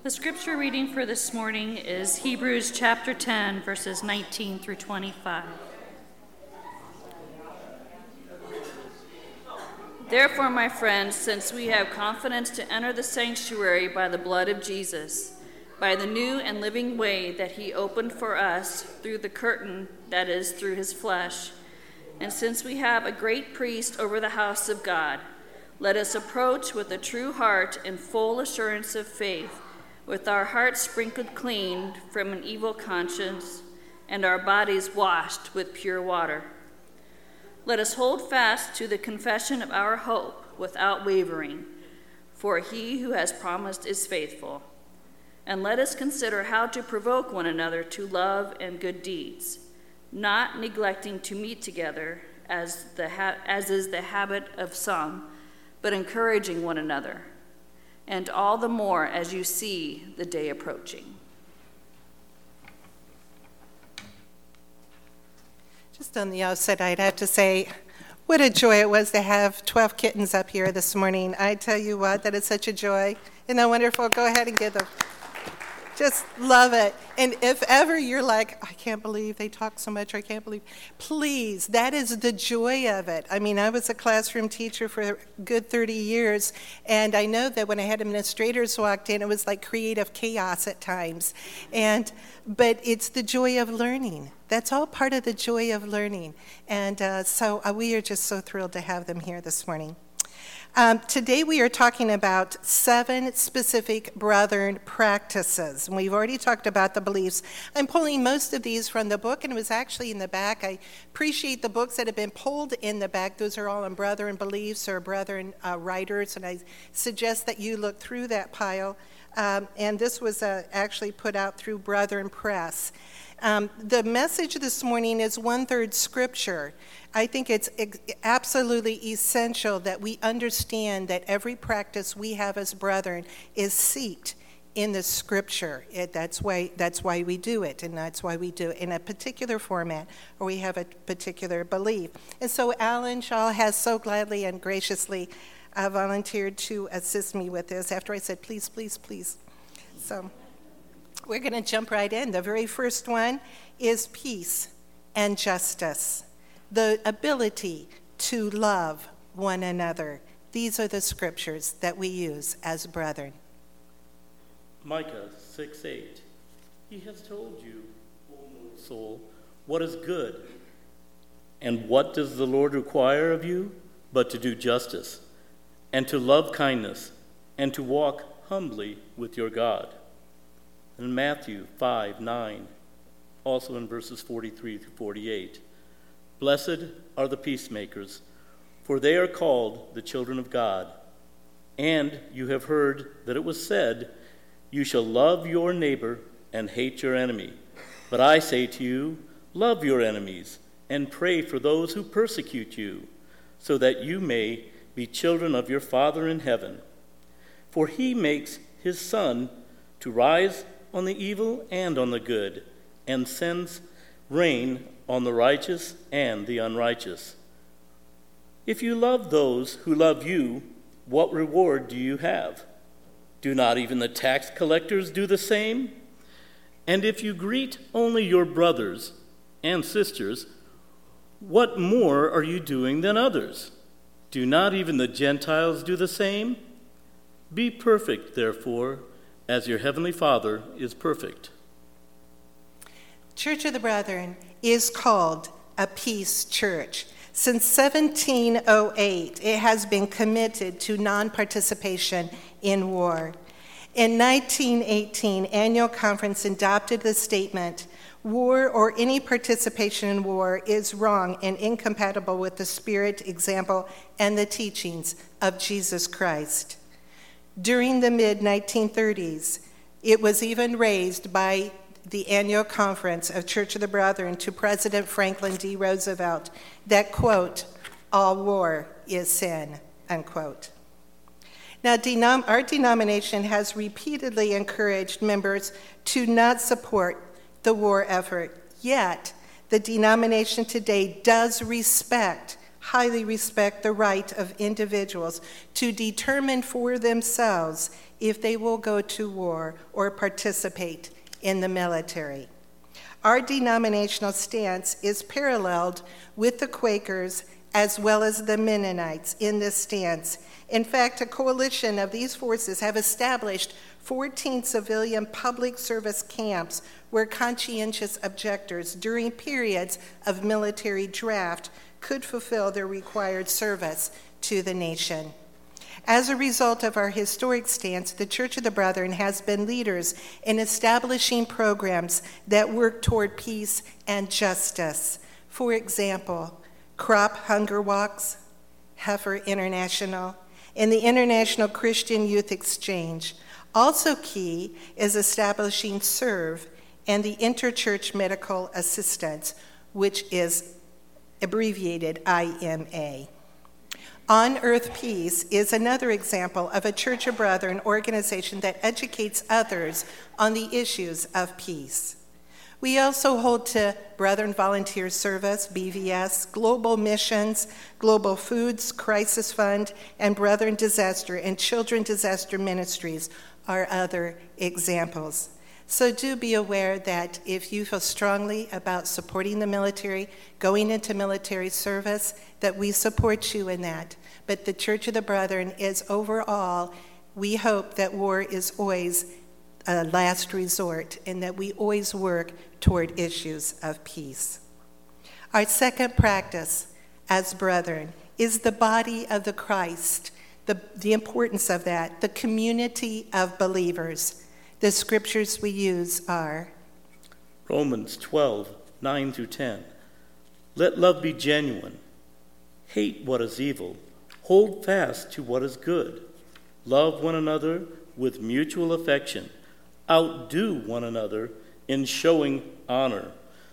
The scripture reading for this morning is Hebrews chapter 10, verses 19 through 25. Therefore, my friends, since we have confidence to enter the sanctuary by the blood of Jesus, by the new and living way that he opened for us through the curtain that is through his flesh, and since we have a great priest over the house of God, let us approach with a true heart and full assurance of faith, with our hearts sprinkled clean from an evil conscience and our bodies washed with pure water. Let us hold fast to the confession of our hope without wavering, for he who has promised is faithful. And let us consider how to provoke one another to love and good deeds, not neglecting to meet together as is the habit of some, but encouraging one another, and all the more as you see the day approaching. Just on the outset, I'd have to say, what a joy it was to have 12 kittens up here this morning. I tell you what, that is such a joy. Isn't that wonderful? Go ahead and give them. Just love it. And if ever you're like, I can't believe they talk so much, or I can't believe, please, that is the joy of it. I mean, I was a classroom teacher for a good 30 years, and I know that when I had administrators walked in, it was like creative chaos at times. But it's the joy of learning. That's all part of the joy of learning. And so we are just so thrilled to have them here this morning. Today we are talking about 7 specific Brethren practices. And we've already talked about the beliefs. I'm pulling most of these from the book, and it was actually in the back. I appreciate the books that have been pulled in the back. Those are all on Brethren beliefs or Brethren writers, and I suggest that you look through that pile. And this was actually put out through Brethren Press. The message this morning is 1/3 scripture. I think it's absolutely essential that we understand that every practice we have as brethren is seeked in the scripture. That's why we do it, and that's why we do it in a particular format, or we have a particular belief. And so Alan Shaw has so gladly and graciously volunteered to assist me with this after I said, please, please, please. So we're going to jump right in. The very first one is peace and justice, the ability to love one another. These are the scriptures that we use as brethren. Micah 6:8. He has told you, O my soul, what is good. And what does the Lord require of you? But to do justice, and to love kindness, and to walk humbly with your God. And Matthew 5:9, also in verses 43 through 48. Blessed are the peacemakers, for they are called the children of God. And you have heard that it was said, you shall love your neighbor and hate your enemy. But I say to you, love your enemies and pray for those who persecute you, so that you may be children of your Father in heaven. For he makes his sun to rise on the evil and on the good, and sends rain on the righteous and the unrighteous. If you love those who love you, what reward do you have? Do not even the tax collectors do the same? And if you greet only your brothers and sisters, what more are you doing than others? Do not even the Gentiles do the same? Be perfect, therefore, as your heavenly Father is perfect. Church of the Brethren is called a peace church. Since 1708, it has been committed to non-participation in war. In 1918, Annual Conference adopted the statement, war or any participation in war is wrong and incompatible with the spirit, example, and the teachings of Jesus Christ. During the mid-1930s, it was even raised by the Annual Conference of Church of the Brethren to President Franklin D. Roosevelt that, quote, all war is sin, unquote. Now, our denomination has repeatedly encouraged members to not support the war effort, yet the denomination today does respect highly respect the right of individuals to determine for themselves if they will go to war or participate in the military. Our denominational stance is paralleled with the Quakers as well as the Mennonites in this stance. In fact, a coalition of these forces have established 14 civilian public service camps where conscientious objectors during periods of military draft could fulfill their required service to the nation. As a result of our historic stance, the Church of the Brethren has been leaders in establishing programs that work toward peace and justice. For example, Crop Hunger Walks, Heifer International, and the International Christian Youth Exchange. Also key is establishing SERVE and the Interchurch Medical Assistance, which is abbreviated IMA. On Earth Peace is another example of a Church of Brethren organization that educates others on the issues of peace. We also hold to Brethren Volunteer Service, BVS, Global Missions, Global Foods, Crisis Fund, and Brethren Disaster and Children Disaster Ministries are other examples. So do be aware that if you feel strongly about supporting the military, going into military service, that we support you in that. But the Church of the Brethren is overall, we hope that war is always a last resort and that we always work toward issues of peace. Our second practice as brethren is the body of the Christ, the importance of that, the community of believers. The scriptures we use are Romans 12, 9 through 10. Let love be genuine. Hate what is evil. Hold fast to what is good. Love one another with mutual affection. Outdo one another in showing honor.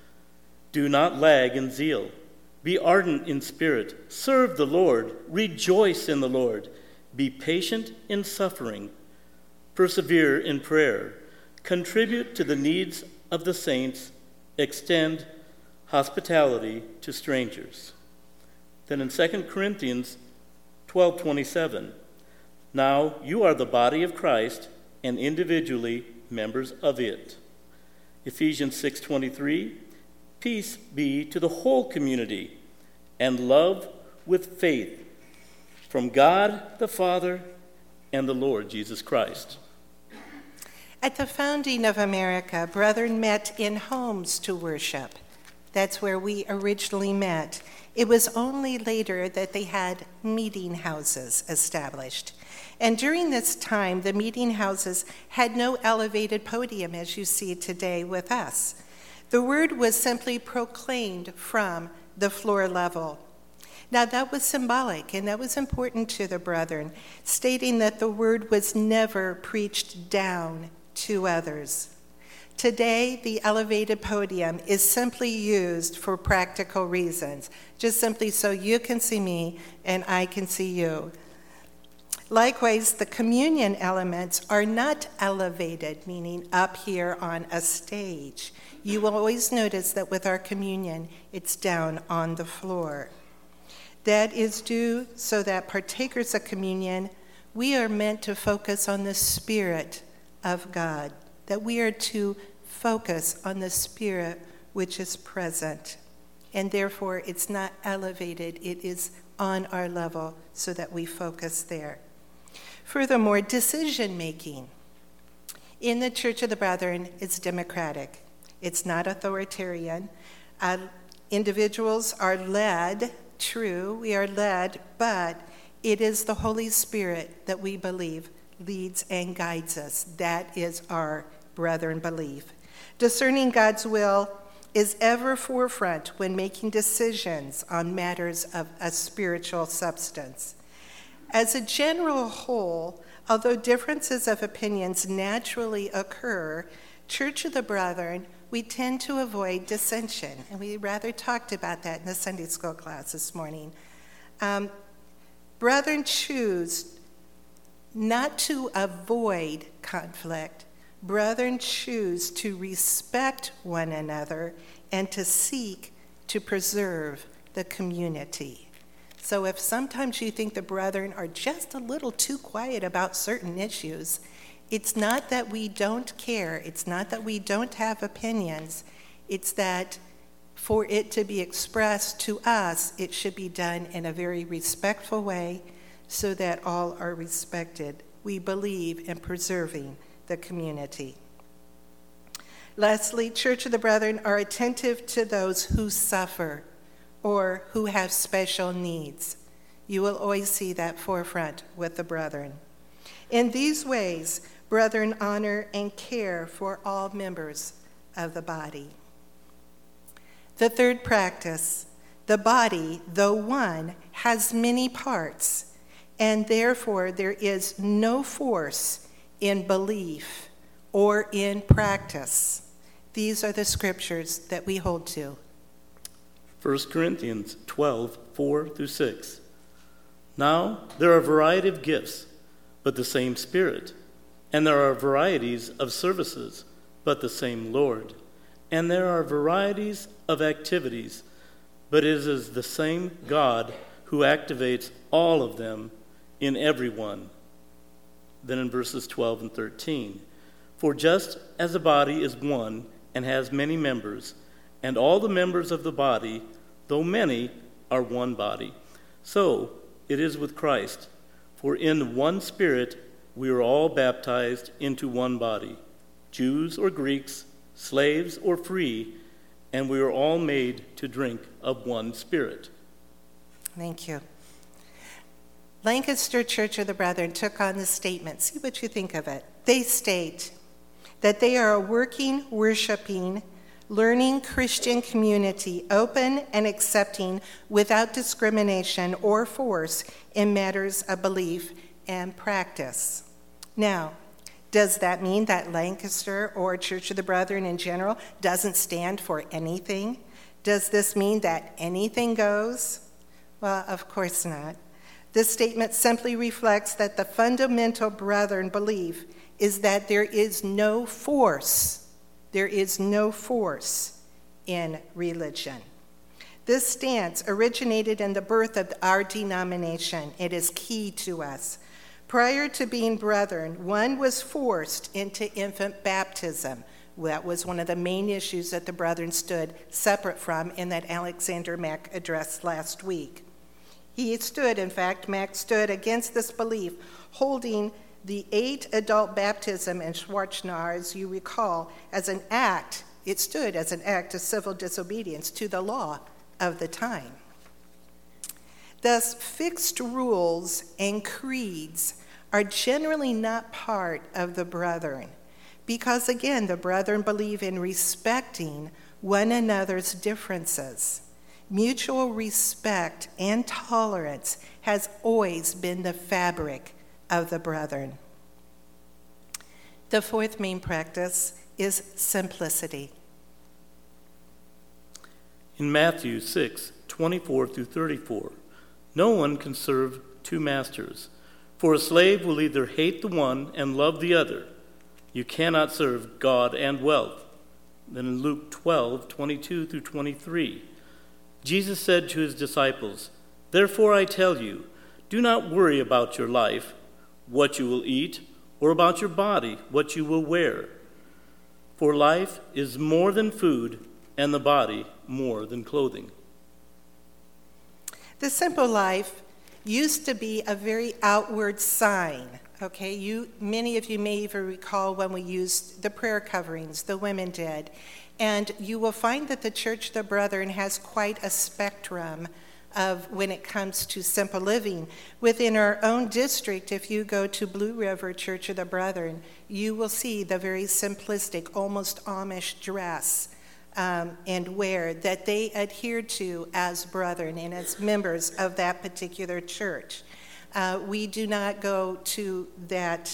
Do not lag in zeal. Be ardent in spirit. Serve the Lord. Rejoice in the Lord. Be patient in suffering. Persevere in prayer. Contribute to the needs of the saints. Extend hospitality to strangers. Then in 2 Corinthians 12:27, now you are the body of Christ and individually members of it. Ephesians 6:23, peace be to the whole community and love with faith from God the Father and the Lord Jesus Christ. At the founding of America, brethren met in homes to worship. That's where we originally met. It was only later that they had meeting houses established. And during this time, the meeting houses had no elevated podium as you see today with us. The word was simply proclaimed from the floor level. Now that was symbolic and that was important to the brethren, stating that the word was never preached down to others. Today, the elevated podium is simply used for practical reasons, just simply so you can see me and I can see you. Likewise, the communion elements are not elevated, meaning up here on a stage. You will always notice that with our communion, it's down on the floor. That is due so that partakers of communion, we are meant to focus on the Spirit of God, that we are to focus on the Spirit which is present. And therefore, it's not elevated, it is on our level so that we focus there. Furthermore, decision-making in the Church of the Brethren is democratic. It's not authoritarian. Individuals are led, true, we are led, but it is the Holy Spirit that we believe leads and guides us. That is our brethren belief. Discerning God's will is ever forefront when making decisions on matters of a spiritual substance. As a general whole, although differences of opinions naturally occur, Church of the Brethren, we tend to avoid dissension, and we rather talked about that in the Sunday school class this morning. Brethren choose not to avoid conflict. Brethren choose to respect one another and to seek to preserve the community. So if sometimes you think the brethren are just a little too quiet about certain issues, it's not that we don't care. It's not that we don't have opinions. It's that for it to be expressed to us, it should be done in a very respectful way so that all are respected. We believe in preserving the community. Lastly, Church of the Brethren are attentive to those who suffer or who have special needs. You will always see that forefront with the brethren. In these ways, brethren honor and care for all members of the body. The third practice, the body, though one, has many parts, and therefore there is no force in belief or in practice. These are the scriptures that we hold to. 1 Corinthians 12, 4 through 6. Now there are a variety of gifts, but the same Spirit. And there are varieties of services, but the same Lord. And there are varieties of activities, but it is the same God who activates all of them in everyone. Then in verses 12 and 13. For just as a body is one and has many members, and all the members of the body, though many, are one body, so it is with Christ. For in one Spirit we are all baptized into one body, Jews or Greeks, slaves or free, and we are all made to drink of one Spirit. Thank you. Lancaster Church of the Brethren took on this statement. See what you think of it. They state that they are a working, worshiping, learning Christian community, open and accepting without discrimination or force in matters of belief and practice. Now, does that mean that Lancaster or Church of the Brethren in general doesn't stand for anything? Does this mean that anything goes? Well, of course not. This statement simply reflects that the fundamental Brethren belief is that there is no force in religion. This stance originated in the birth of our denomination. It is key to us. Prior to being brethren, one was forced into infant baptism. That was one of the main issues that the brethren stood separate from in that Alexander Mack addressed last week. Mack stood against this belief, holding the 8 adult baptism in Schwarznar, as you recall, as an act. It stood as an act of civil disobedience to the law of the time. Thus, fixed rules and creeds are generally not part of the brethren, because again, the brethren believe in respecting one another's differences. Mutual respect and tolerance has always been the fabric of the brethren. The fourth main practice is simplicity. In Matthew 6, 24 through 34, no one can serve 2 masters, for a slave will either hate the one and love the other. You cannot serve God and wealth. Then in Luke 12, 22 through 23, Jesus said to his disciples, Therefore I tell you, do not worry about your life, what you will eat, or about your body, what you will wear. For life is more than food, and the body more than clothing. The simple life used to be a very outward sign. Okay, many of you may even recall when we used the prayer coverings, the women did. And you will find that the Church of the Brethren has quite a spectrum of when it comes to simple living. Within our own district, if you go to Blue River Church of the Brethren, you will see the very simplistic, almost Amish dress and wear that they adhere to as brethren and as members of that particular church. We do not go to that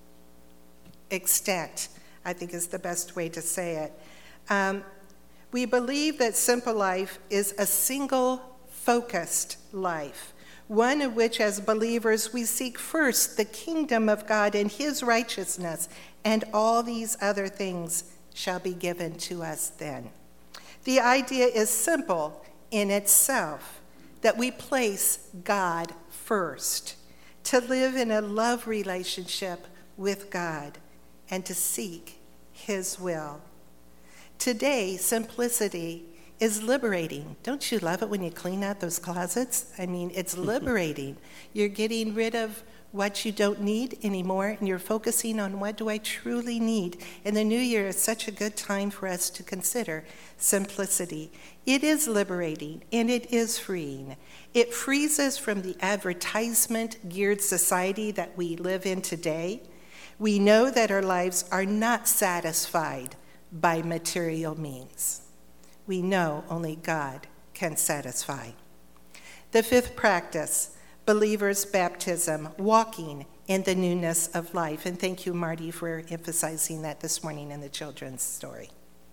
extent, I think is the best way to say it. We believe that simple life is a single-focused life, one in which as believers we seek first the kingdom of God and his righteousness, and all these other things shall be given to us then. The idea is simple in itself. that we place God first, to live in a love relationship with God, and to seek his will. Today, simplicity is liberating. Don't you love it when you clean out those closets? I mean, it's liberating. You're getting rid of what you don't need anymore, and you're focusing on what do I truly need. And the new year is such a good time for us to consider simplicity. It is liberating, and it is freeing. It frees us from the advertisement-geared society that we live in today. We know that our lives are not satisfied by material means. We know only God can satisfy. The fifth practice, believers' baptism, walking in the newness of life. And thank you, Marty, for emphasizing that this morning in the children's story.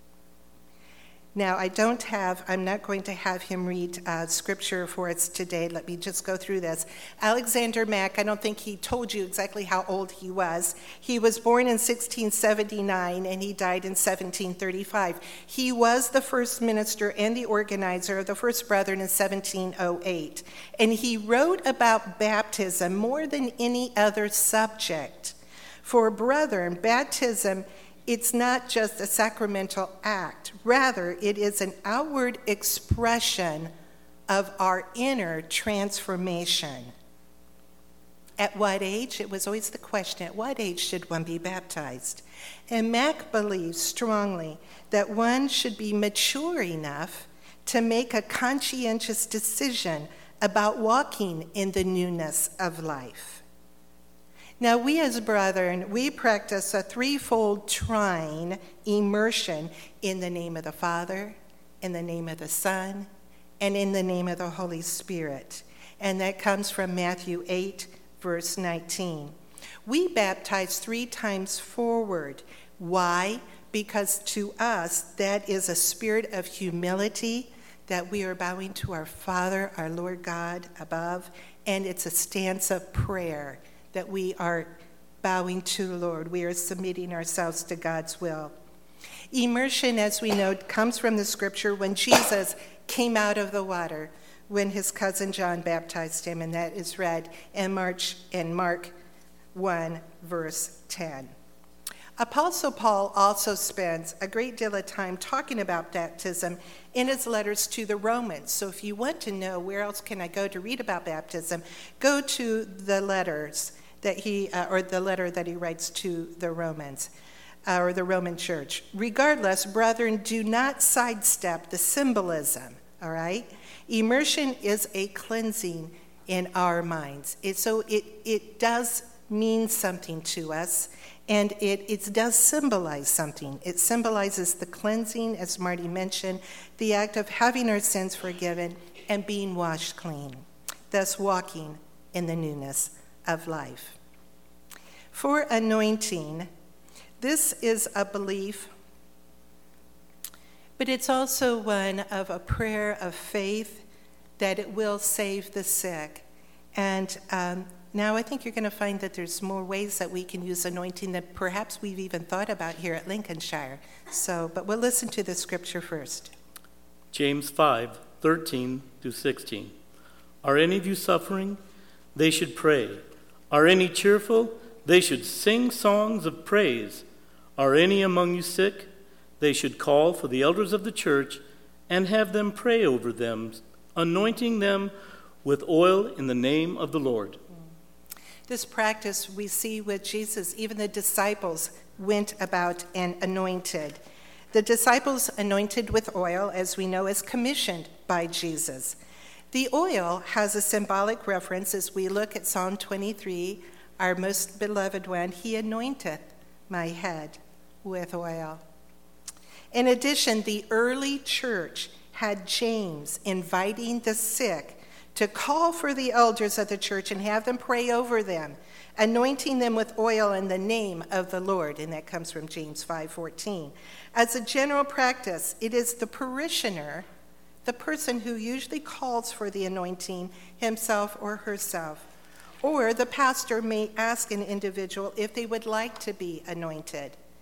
Now, I'm not going to have him read scripture for us today. Let me just go through this. Alexander Mack, I don't think he told you exactly how old he was. He was born in 1679 and he died in 1735. He was the first minister and the organizer of the First Brethren in 1708. And he wrote about baptism more than any other subject. For brethren, baptism, it's not just a sacramental act. Rather, it is an outward expression of our inner transformation. At what age? It was always the question, at what age should one be baptized? And Mack believes strongly that one should be mature enough to make a conscientious decision about walking in the newness of life. Now, we as brethren, we practice a threefold trine immersion in the name of the Father, in the name of the Son, and in the name of the Holy Spirit. And that comes from Matthew 8, verse 19. We baptize 3 times forward. Why? Because to us, that is a spirit of humility, that we are bowing to our Father, our Lord God above, and it's a stance of prayer that we are bowing to the Lord. We are submitting ourselves to God's will. Immersion, as we know, comes from the scripture when Jesus came out of the water, when his cousin John baptized him, and that is read in Mark 1, verse 10. Apostle Paul also spends a great deal of time talking about baptism in his letters to the Romans. So if you want to know where else can I go to read about baptism, go to the letters that the letter that he writes to the Romans, or the Roman church. Regardless, brethren, do not sidestep the symbolism, all right? Immersion is a cleansing in our minds. It does mean something to us, and it does symbolize something. It symbolizes the cleansing, as Marty mentioned, the act of having our sins forgiven and being washed clean, thus walking in the newness of life. For anointing, this is a belief, but it's also one of a prayer of faith that it will save the sick. And now I think you're going to find that there's more ways that we can use anointing than perhaps we've even thought about here at Lincolnshire. But we'll listen to the scripture first. James 5:13-16. Are any of you suffering? They should pray. Are any cheerful? They should sing songs of praise. Are any among you sick? They should call for the elders of the church and have them pray over them, anointing them with oil in the name of the Lord. This practice we see with Jesus. Even the disciples went about and anointed. The disciples anointed with oil, as we know, is commissioned by Jesus. The oil has a symbolic reference as we look at Psalm 23, our most beloved one. He anointeth my head with oil. In addition, the early church had James inviting the sick to call for the elders of the church and have them pray over them, anointing them with oil in the name of the Lord. And that comes from James 5:14. As a general practice, it is the parishioner, the person who usually calls for the anointing himself or herself. Or the pastor may ask an individual if they would like to be anointed.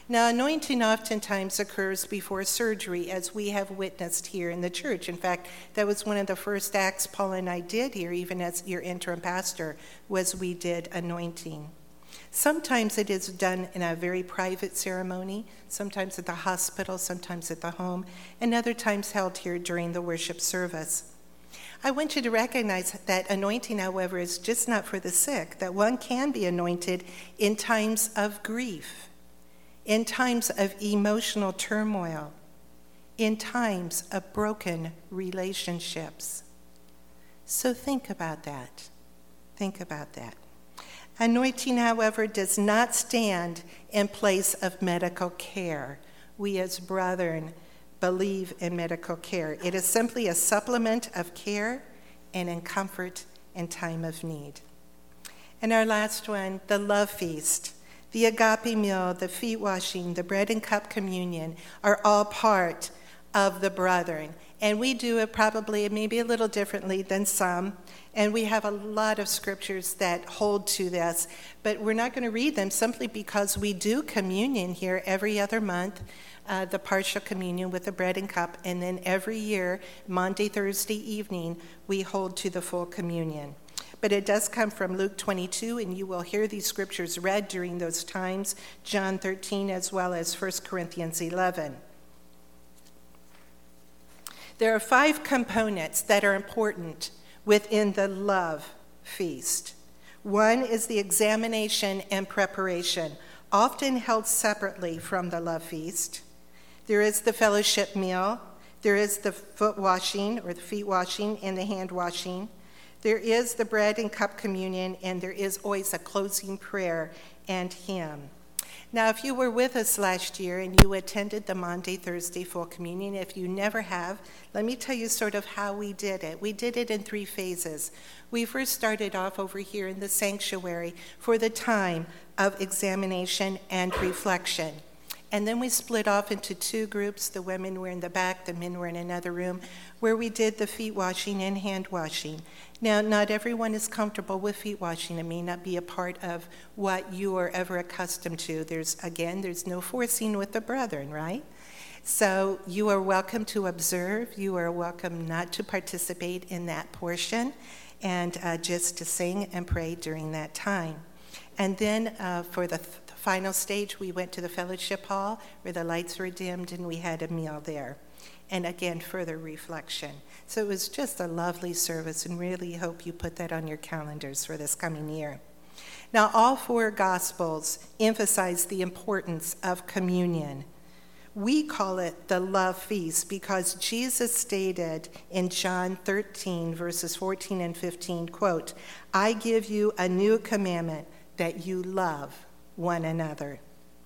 Now, anointing oftentimes occurs before surgery, as we have witnessed here in the church. In fact, that was one of the first acts Paul and I did here, even as your interim pastor, was we did anointing. Sometimes it is done in a very private ceremony, sometimes at the hospital, sometimes at the home, and other times held here during the worship service. I want you to recognize that anointing, however, is just not for the sick, that one can be anointed in times of grief, in times of emotional turmoil, in times of broken relationships. So think about that. Think about that. Anointing, however, does not stand in place of medical care. We as brethren believe in medical care. It is simply a supplement of care and in comfort in time of need. And our last one, the love feast. The agape meal, the feet washing, the bread and cup communion are all part of the brethren. And we do it probably maybe a little differently than some. And we have a lot of scriptures that hold to this. But we're not going to read them simply because we do communion here every other month, the partial communion with the bread and cup. And then every year, Monday, Thursday evening, we hold to the full communion. But it does come from Luke 22, and you will hear these scriptures read during those times, John 13 as well as 1 Corinthians 11. There are 5 components that are important within the love feast. One is the examination and preparation, often held separately from the love feast. There is the fellowship meal. There is the foot washing or the feet washing and the hand washing. There is the bread and cup communion, and there is always a closing prayer and hymn. Now, if you were with us last year and you attended the Monday, Thursday full communion, if you never have, let me tell you sort of how we did it. We did it in 3 phases. We first started off over here in the sanctuary for the time of examination and reflection. And then we split off into 2 groups. The women were in the back, the men were in another room, where we did the feet washing and hand washing. Now, not everyone is comfortable with feet washing. It may not be a part of what you are ever accustomed to. There's no forcing with the brethren, right? So you are welcome to observe. You are welcome not to participate in that portion, and just to sing and pray during that time. And then for the final stage, we went to the fellowship hall where the lights were dimmed and we had a meal there. And again, further reflection. So it was just a lovely service, and really hope you put that on your calendars for this coming year. Now, all 4 Gospels emphasize the importance of communion. We call it the love feast because Jesus stated in John 13, verses 14 and 15, quote, "I give you a new commandment, that you love one another."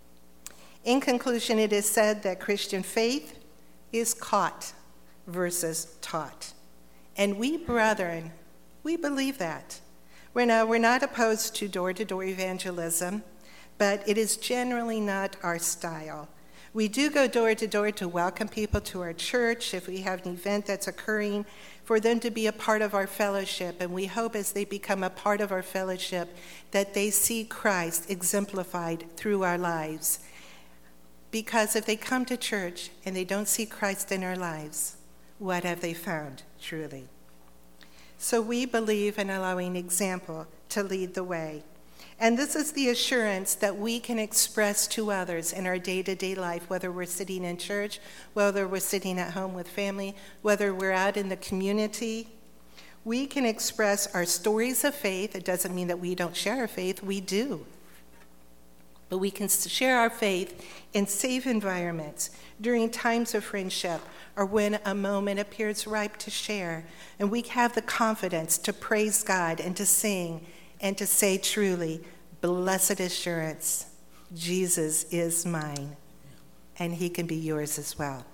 In conclusion, it is said that Christian faith is caught versus taught. And we, brethren, we believe that. We're not opposed to door-to-door evangelism, but it is generally not our style. We do go door to door to welcome people to our church if we have an event that's occurring, for them to be a part of our fellowship. And we hope as they become a part of our fellowship that they see Christ exemplified through our lives. Because if they come to church and they don't see Christ in our lives, what have they found, truly? So we believe in allowing example to lead the way. And this is the assurance that we can express to others in our day-to-day life, whether we're sitting in church, whether we're sitting at home with family, whether we're out in the community. We can express our stories of faith. It doesn't mean that we don't share our faith. We do. But we can share our faith in safe environments during times of friendship or when a moment appears ripe to share. And we have the confidence to praise God and to sing and to say truly, "Blessed assurance, Jesus is mine," and he can be yours as well.